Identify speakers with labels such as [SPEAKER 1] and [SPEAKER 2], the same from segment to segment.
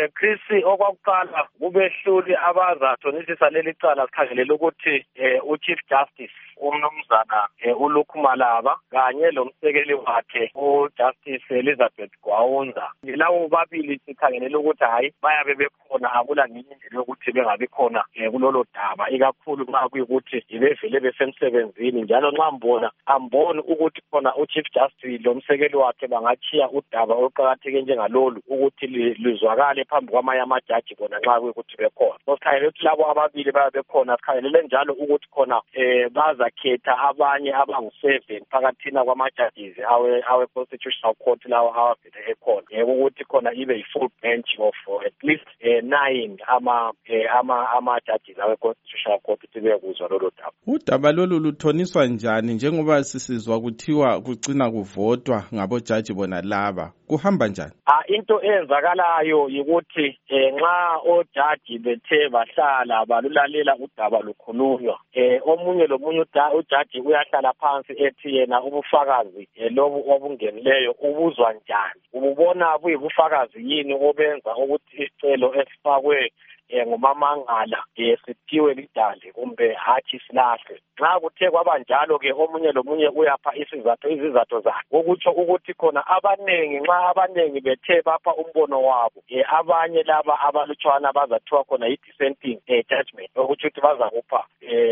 [SPEAKER 1] Chris, okwakuqala kubehluli abazathonisisa leli cala sikhangelele ukuthi uChief Justice umnumzana uLuke Malaba kanye lomsekeli wakhe uJustice Elizabeth Gwaunza. Lawo babili sikhangelele ukuthi hayi bayabe bekhona, akula ngenye indlela yokuthi bengabi khona kulolo daba, ikakhulu nxa kuyikuthi ibevele besemsebenzini. Njalo nxa amboni ukuthi khona uChief Justice lomsekeli wakhe bangachiya udaba oluqakatheke njengalolu ukuthi lizwakale phambi kwamanye amajaji bona nxa kuyikuthi bekhona. Sikhangelele ukuthi labo ababili bayabe bekhona. Sikhangelele njalo ukuthi khona bazakhetha abanye abangu-7 phakathina kwamajaji awe Constitutional Court lawo awavele ekhona, ukuthi khona ibe yi-full bench of at least 9 ama-judges awe Constitutional Court ukuthi bekuzwa lolo daba.
[SPEAKER 2] Udaba lolu luthoniswa njani njengoba sisizwa kuthiwa kucina kuvotwa ngabojaji bona laba, kuhamba njani?
[SPEAKER 1] Into eyenzakalayo yikuthi nxa ojaji bethe bahlala balulalela udaba lukhulunywa, omunye lomunye ujaji uyahlala phansi ethi yena ubufakazi lobu obungenileyo ubuzwa njani, ububona buyibufakazi yini obenza ukuthi isicelo esifakwe ngumamangala sithiwe lidale kumbe hatshi silahle. Nxa kuthe kwabanjalo-ke omunye lomunye uyapha izizatho zakhe, okutsho ukuthi khona nxa abanengi bethe bapha umbono wabo, abanye laba abalutshwana bazathiwa khona yi-dissenting judgment, okutsho ukuthi bazakupha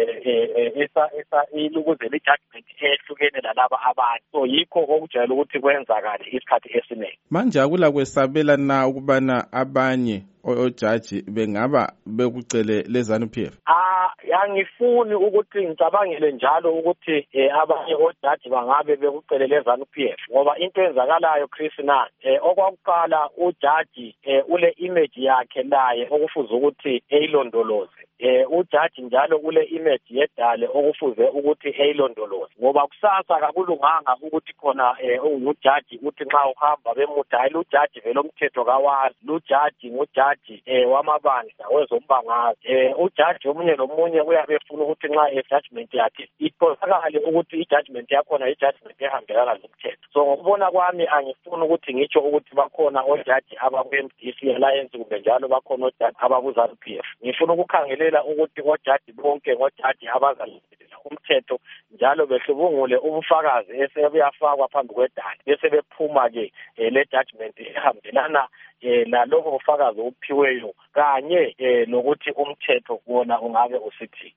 [SPEAKER 1] ukuze i-judgment ehlukene lalaba abanye. So yikho okujayele ukuthi kwenzakale isikhathi esinengi.
[SPEAKER 2] Manje akulakwesabela na ukubana abanye ojaji bengaba bekucele leZANU-PF?
[SPEAKER 1] Angifuni ukuthi ngicabangele njalo ukuthi abanye ojaji bangabe bekucele leZANU-PF, ngoba into eyenzakalayo Chris okwakuqala ujaji ule image yakhe laye okufuze ukuthi eyilondoloze. Ujaji njalo ule image yedale okufuze ukuthi eyilondoloze, ngoba kusasa kakulunganga ukuthi khona ujaji uthi nxa uhamba bemuthi hayi lujaji vele umthetho kawazi, lujaji ngujaji wamabandla wezombangazwe. Ujaji omunye lomunye uyabe efuna ukuthi nxa judgment yakhe itholakale ukuthi i-judgment yakhona i-judgment ehambelana nomthetho. So ngokubona kwami angifuni ukuthi ngitsho ukuthi bakhona ojaji abaku-MDC Alliance kumbe njalo bakhona ojaji abaku-ZANU-PF. Ngifuna ukukhangelela ukuthi ojaji bonke ngojaji abazalandelela umthetho njalo behlubungule ubufakazi esebuyafakwa phambi kwedala, bese bephuma-ke le judgment ehambelana nalokho bufakazi obuphiweyo kanye nokuthi umthetho wona ungabe usithi.